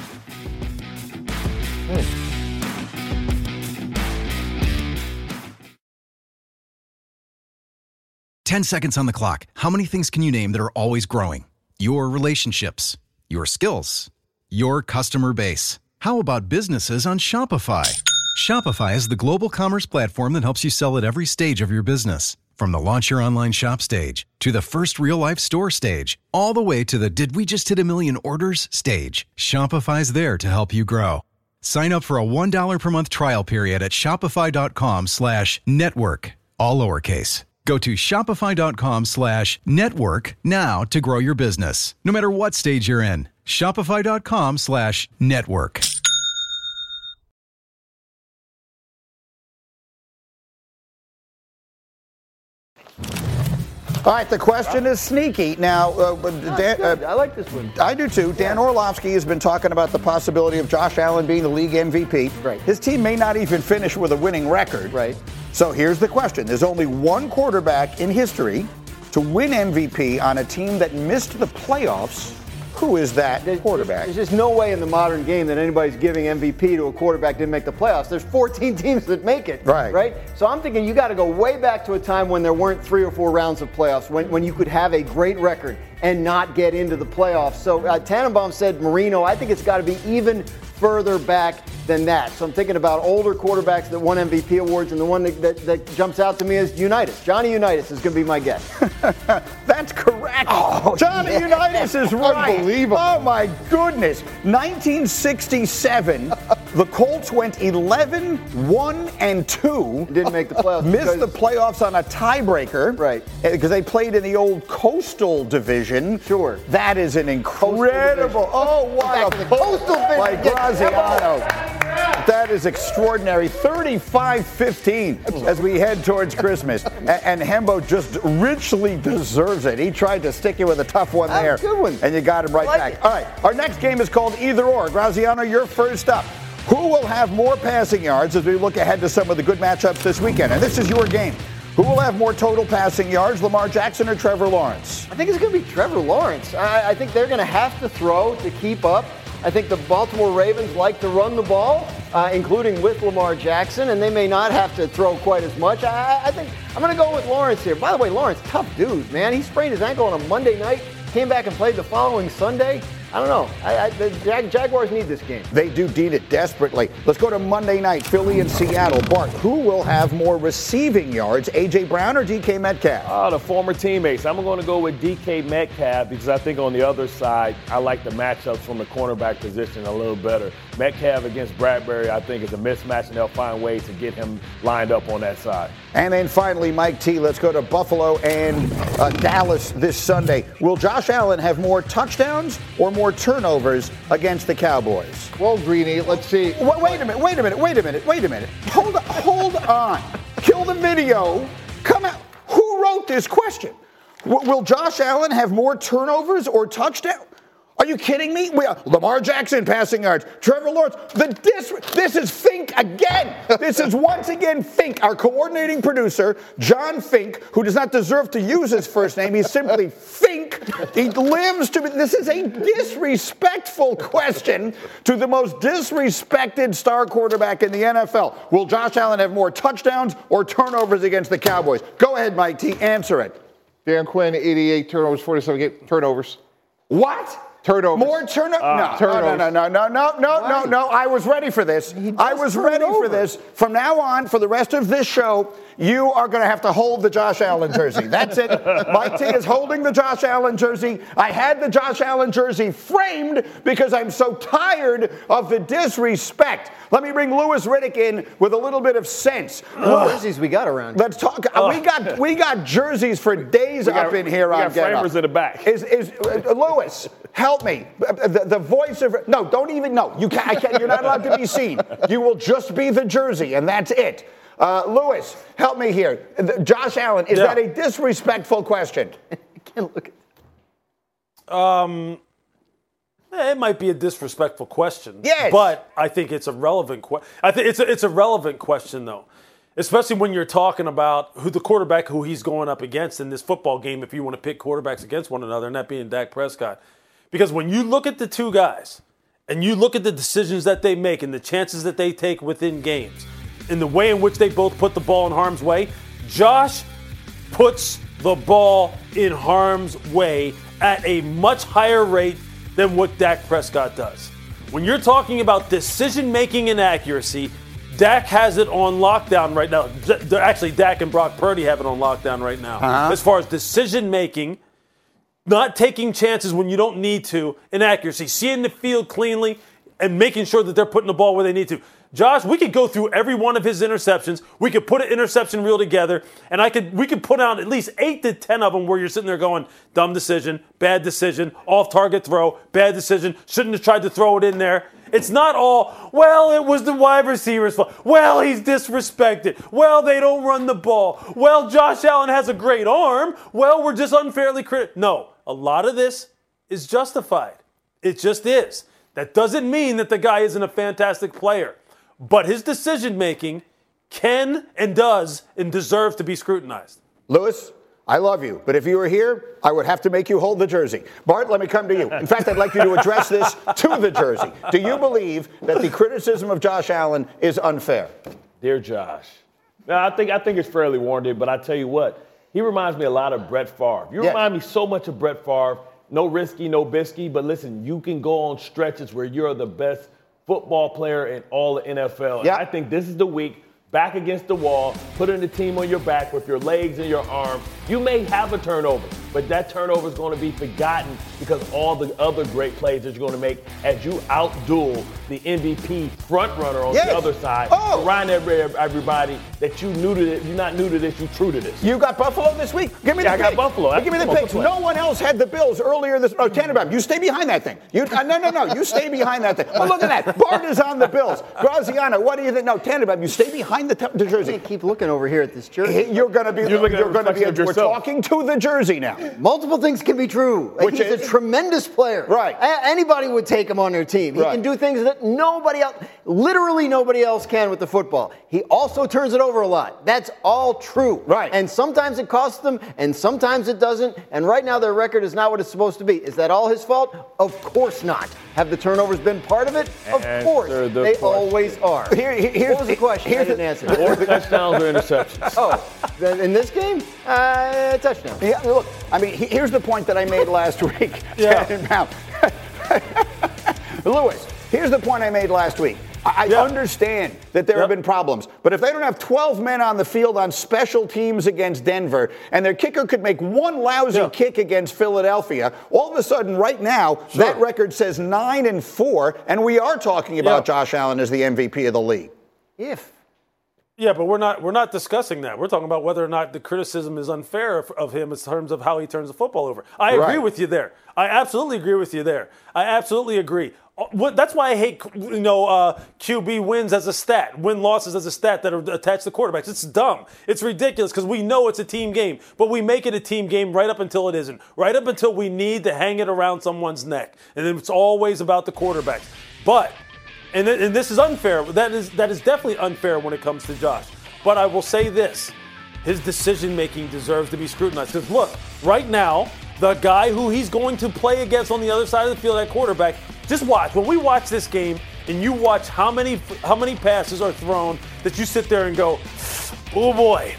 Hmm. Ten seconds on the clock. How many things can you name that are always growing? Your relationships, your skills, your customer base. How about businesses on Shopify? Shopify is the global commerce platform that helps you sell at every stage of your business. From the launch your online shop stage, to the first real-life store stage, all the way to the did we just hit a million orders stage. Shopify's there to help you grow. Sign up for a one dollar per month trial period at shopify.com slash network, all lowercase. Go to shopify.com slash network now to grow your business, no matter what stage you're in. Shopify.com slash network. All right, the question is sneaky. Now, uh, Dan, uh, I like this one. I do too. Dan Orlovsky has been talking about the possibility of Josh Allen being the league M V P. Right. His team may not even finish with a winning record. Right. So here's the question. There's only one quarterback in history to win M V P on a team that missed the playoffs. Who is that there's, quarterback? There's just no way in the modern game that anybody's giving M V P to a quarterback that didn't make the playoffs. There's fourteen teams that make it. Right. Right? So I'm thinking you got to go way back to a time when there weren't three or four rounds of playoffs, when, when you could have a great record and not get into the playoffs. So uh, Tannenbaum said Marino. I think it's got to be even further back than that. So I'm thinking about older quarterbacks that won M V P awards, and the one that, that, that jumps out to me is Unitas. Johnny Unitas is going to be my guess. That's correct. Oh, Johnny yeah. Unitas is right. Unbelievable. Oh, my goodness. nineteen sixty-seven, the Colts went eleven, one, and two. Didn't make the playoffs. Missed the playoffs on a tiebreaker. Right. Because they played in the old Coastal Division. Sure. That is an incredible. Oh, what Back a the Coastal Division. By Graziano. That is extraordinary. thirty-five fifteen as we head towards Christmas. And, and Hembo just richly deserves it. He tried to stick you with a tough one there. Good one. And you got him right like back. it. All right, our next game is called Either Or. Graziano, you're first up. Who will have more passing yards as we look ahead to some of the good matchups this weekend? And this is your game. Who will have more total passing yards, Lamar Jackson or Trevor Lawrence? I think it's going to be Trevor Lawrence. I, I think they're going to have to throw to keep up. I think the Baltimore Ravens like to run the ball, uh, including with Lamar Jackson, and they may not have to throw quite as much. I, I think I'm going to go with Lawrence here. By the way, Lawrence, tough dude, man. He sprained his ankle on a Monday night, came back and played the following Sunday. I don't know. I, I, the Jag- Jaguars need this game. They do need it desperately. Let's go to Monday night, Philly and Seattle. Bart, who will have more receiving yards, A J. Brown or D K. Metcalf? Oh, the former teammates. I'm going to go with D K. Metcalf because I think on the other side, I like the matchups from the cornerback position a little better. Metcalf against Bradbury, I think, is a mismatch, and they'll find ways to get him lined up on that side. And then finally, Mike T, let's go to Buffalo and uh, Dallas this Sunday. Will Josh Allen have more touchdowns or more turnovers against the Cowboys? Well, Greeny, let's see. Wait, wait a minute, wait a minute, wait a minute, wait a minute. Hold on, hold on. Kill the video. Come out. Who wrote this question? W- will Josh Allen have more turnovers or touchdowns? Are you kidding me? We, uh, Lamar Jackson passing yards. Trevor Lawrence. The dis- this is Fink again. This is once again Fink, our coordinating producer, John Fink, who does not deserve to use his first name. He's simply Fink. He lives to be. This is a disrespectful question to the most disrespected star quarterback in the N F L. Will Josh Allen have more touchdowns or turnovers against the Cowboys? Go ahead, Mike T. Answer it. Dan Quinn, eighty-eight turnovers, forty-seven turnovers. What? Turnovers. More turno- uh, no, turnovers. no, no, no, no, no, no, no, no. I was ready for this. I was ready for this. From now on, for the rest of this show, you are going to have to hold the Josh Allen jersey. That's it. Mike T is holding the Josh Allen jersey. I had the Josh Allen jersey framed because I'm so tired of the disrespect. Let me bring Louis Riddick in with a little bit of sense. What jerseys we got around? Let's talk. Uh, we got we got jerseys for days got, up in here we on got Get framers Up. in the back. Is is uh, Louis? Help me. The, the voice of no, don't even no. You can't. I can't. You're not allowed to be seen. You will just be the jersey, and that's it. Uh, Louis, help me here. The, Josh Allen, is Yeah. that a disrespectful question? I can't look at. Um, it might be a disrespectful question. Yes. But I think it's a relevant question. I think it's a, it's a relevant question though, especially when you're talking about who the quarterback who he's going up against in this football game. If you want to pick quarterbacks against one another, and that being Dak Prescott, because when you look at the two guys and you look at the decisions that they make and the chances that they take within games, in the way in which they both put the ball in harm's way, Josh puts the ball in harm's way at a much higher rate than what Dak Prescott does. When you're talking about decision-making and accuracy, Dak has it on lockdown right now. Actually, Dak and Brock Purdy have it on lockdown right now. Uh-huh. As far as decision-making, not taking chances when you don't need to, and accuracy, seeing the field cleanly and making sure that they're putting the ball where they need to. Josh, we could go through every one of his interceptions. We could put an interception reel together, and I could we could put out at least eight to ten of them where you're sitting there going, dumb decision, bad decision, off-target throw, bad decision, shouldn't have tried to throw it in there. It's not all, well, it was the wide receiver's fault. Well, he's disrespected. Well, they don't run the ball. Well, Josh Allen has a great arm. Well, we're just unfairly critical. No, a lot of this is justified. It just is. That doesn't mean that the guy isn't a fantastic player. But his decision-making can and does and deserves to be scrutinized. Louis, I love you, but if you were here, I would have to make you hold the jersey. Bart, let me come to you. In fact, I'd like you to address this to the jersey. Do you believe that the criticism of Josh Allen is unfair? Dear Josh, no, I think I think it's fairly warranted, but I tell you what, he reminds me a lot of Brett Favre. You Yeah. remind me so much of Brett Favre. No risky, no bisky, but listen, you can go on stretches where you're the best football player in all the N F L. And Yeah. I think this is the week, back against the wall, putting the team on your back with your legs and your arms, You may have a turnover, but that turnover is going to be forgotten because all the other great plays that you're going to make as you outduel the M V P front runner on yes. the other side. Oh. Remind everybody that you new to this, you're not new to this, you true to this. You got Buffalo this week? Give me yeah, the I picks. got Buffalo. Give me the picks. No one else had the Bills earlier this. Oh, Tannenbaum, you stay behind that thing. You uh, no, no, no. You stay behind that thing. Oh, look at that. Bart is on the Bills. Graziano, what do you think? No, Tannenbaum, you stay behind the, t- the jersey. I can't keep looking over here at this jersey. You're going to be. You're, you're going to be. A, we're talking to the jersey now. Multiple things can be true. Which He's is, a tremendous player. Right. A- anybody would take him on their team. He right. can do things that nobody else, literally nobody else can with the football. He also turns it over a lot. That's all true. Right. And sometimes it costs them, and sometimes it doesn't. And right now their record is not what it's supposed to be. Is that all his fault? Of course not. Have the turnovers been part of it? Of Answer course. the They question. always are. Here, here, what was the question? I didn't answer. Or touchdowns or interceptions. Oh, then in this game, uh, touchdown. Yeah, look, I mean, he, here's the point that I made last week. Yeah. Lewis, here's the point I made last week. I Yeah. understand that there Yep. have been problems, but if they don't have twelve men on the field on special teams against Denver, and their kicker could make one lousy Yeah. kick against Philadelphia, all of a sudden, right now, Sure. that record says nine and four, and we are talking about Yeah. Josh Allen as the M V P of the league. If. Yeah, but we're not we're not discussing that. We're talking about whether or not the criticism is unfair of, of him in terms of how he turns the football over. I agree Right. with you there. I absolutely agree with you there. I absolutely agree. What, that's why I hate, you know, uh, Q B wins as a stat, win losses as a stat that are attached to quarterbacks. It's dumb. It's ridiculous because we know it's a team game, but we make it a team game right up until it isn't. Right up until we need to hang it around someone's neck, and it's always about the quarterbacks. But and, th- and this is unfair. That is that is definitely unfair when it comes to Josh. But I will say this: his decision making deserves to be scrutinized. Because look, right now, the guy who he's going to play against on the other side of the field at quarterback. Just watch. When we watch this game and you watch how many how many passes are thrown that you sit there and go, oh boy,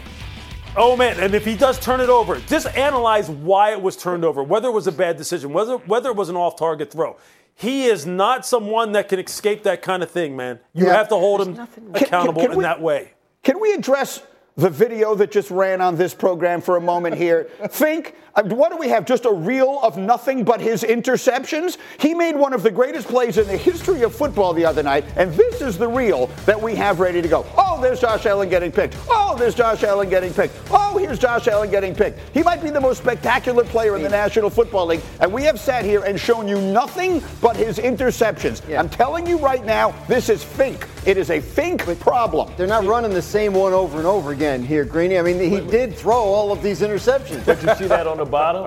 oh man. And if he does turn it over, just analyze why it was turned over, whether it was a bad decision, whether whether it was an off-target throw. He is not someone that can escape that kind of thing, man. You Yeah. have to hold him accountable can in we- that way. Can we address the video that just ran on this program for a moment here? Think, uh, what do we have? Just a reel of nothing but his interceptions? He made one of the greatest plays in the history of football the other night, and this is the reel that we have ready to go. Oh, there's Josh Allen getting picked. Oh, there's Josh Allen getting picked. Oh, here's Josh Allen getting picked. He might be the most spectacular player in the National Football League, and we have sat here and shown you nothing but his interceptions. Yeah. I'm telling you right now, this is fake. It is a fake problem. They're not running the same one over and over again here, Greeny. I mean, he did throw all of these interceptions. Did you see that on the bottom?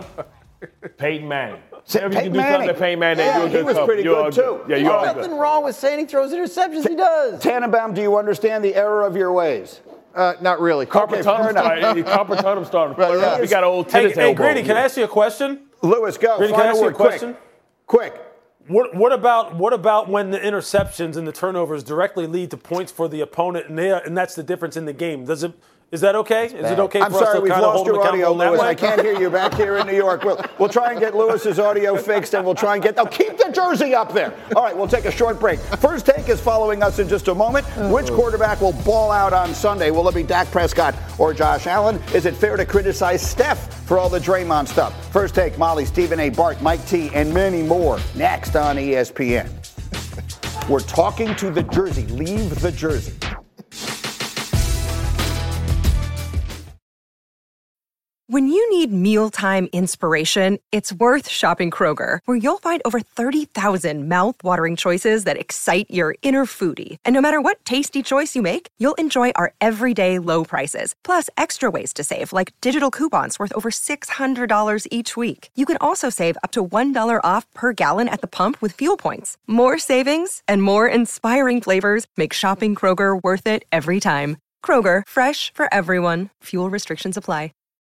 Peyton Manning. Whenever you Peyton can do something Manning. to Peyton Manning, Yeah, you're a he good was couple. pretty You're good, all too. Yeah, you're all There's good. nothing wrong with saying he throws interceptions. He does. Tannenbaum, do you understand the error of your ways? Uh, not really. Carpet Okay, fair Tunnel enough. started. Carpet Tunnel started. Right, yeah. We got an old Hey, tennis hey elbow. Grady, can I ask you a question? Lewis, go. Grady, can I Final ask you a word, quick. question? Quick. What, what about what about when the interceptions and the turnovers directly lead to points for the opponent, and, they, and that's the difference in the game? Does it? Is that okay? Is it okay I'm for us sorry, to we've kind of lost hold them your audio, accountable in that Lewis. way? I can't hear you back here in New York. We'll, we'll try and get Lewis's audio fixed, and we'll try and get. Oh, keep the jersey up there. All right, we'll take a short break. First Take is following us in just a moment. Which quarterback will ball out on Sunday? Will it be Dak Prescott or Josh Allen? Is it fair to criticize Steph for all the Draymond stuff? First Take, Molly, Stephen A. Bart, Mike T, and many more next on E S P N. We're talking to the jersey. Leave the jersey. When you need mealtime inspiration, it's worth shopping Kroger, where you'll find over thirty thousand mouth-watering choices that excite your inner foodie. And no matter what tasty choice you make, you'll enjoy our everyday low prices, plus extra ways to save, like digital coupons worth over six hundred dollars each week. You can also save up to one dollar off per gallon at the pump with fuel points. More savings and more inspiring flavors make shopping Kroger worth it every time. Kroger, fresh for everyone. Fuel restrictions apply.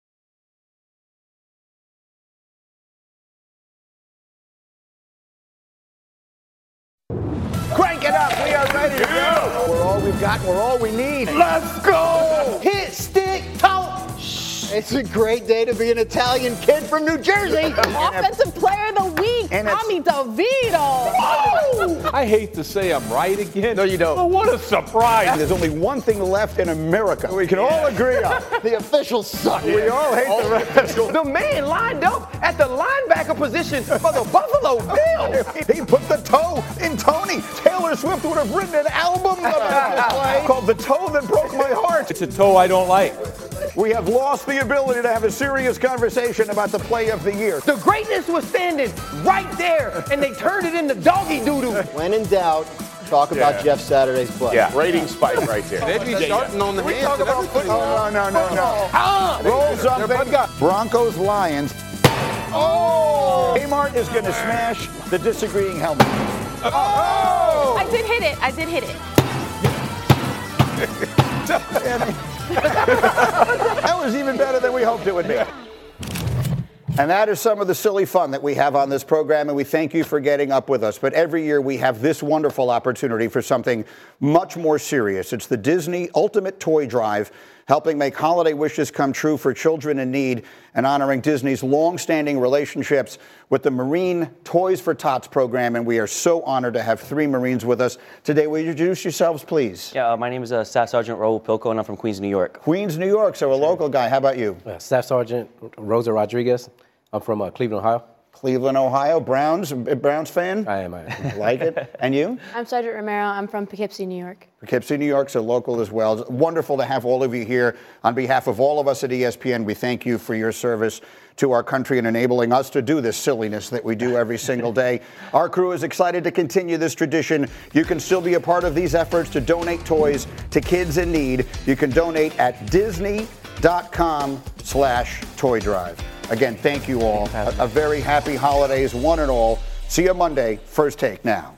Crank it up. We are ready to go. We're all we've got. We're all we need. Let's go. Hit, stick, talk. Shh. It's a great day to be an Italian kid from New Jersey. Offensive player of the week, Tommy DeVito. I hate to say I'm right again. No, you don't. But what a surprise. There's only one thing left in America we can all agree on. The officials suck. We all hate Oh, the officials. The man lined up at the linebacker position for the Buffalo Bills. He put the toe in Tony. Taylor Swift would have written an album about this play called The Toe That Broke My Heart. It's a toe I don't like. We have lost the ability to have a serious conversation about the play of the year. The greatness was standing right there, and they turned it into doggy doo-doo. When in doubt, talk about Yeah. Jeff Saturday's play. Yeah, rating spike right there. They'd be starting on the We hands talk and about everything. Oh, no, no, no, no. Ah, Rolls up. They've got Broncos, Lions. Oh! Kmart is going to smash the disagreeing helmet. Oh! I did hit it. I did hit it. That was even better than we hoped it would be. And that is some of the silly fun that we have on this program, and we thank you for getting up with us. But every year we have this wonderful opportunity for something much more serious. It's the Disney Ultimate Toy Drive, helping make holiday wishes come true for children in need and honoring Disney's long-standing relationships with the Marine Toys for Tots program. And we are so honored to have three Marines with us today. Will you introduce yourselves, please? Yeah, uh, my name is uh, Staff Sergeant Raul Pilco, and I'm from Queens, New York. Queens, New York, so a local guy. How about you? Uh, Staff Sergeant Rosa Rodriguez. I'm from uh, Cleveland, Ohio. Cleveland, Ohio. Browns, a Browns fan? I am. I am. Like it. And you? I'm Sergeant Romero. I'm from Poughkeepsie, New York. Poughkeepsie, New York, so local as well. It's wonderful to have all of you here. On behalf of all of us at E S P N, we thank you for your service to our country and enabling us to do this silliness that we do every single day. Our crew is excited to continue this tradition. You can still be a part of these efforts to donate toys to kids in need. You can donate at disney.com slash toy drive. Again, thank you all. A, a very happy holidays, one and all. See you Monday. First Take now.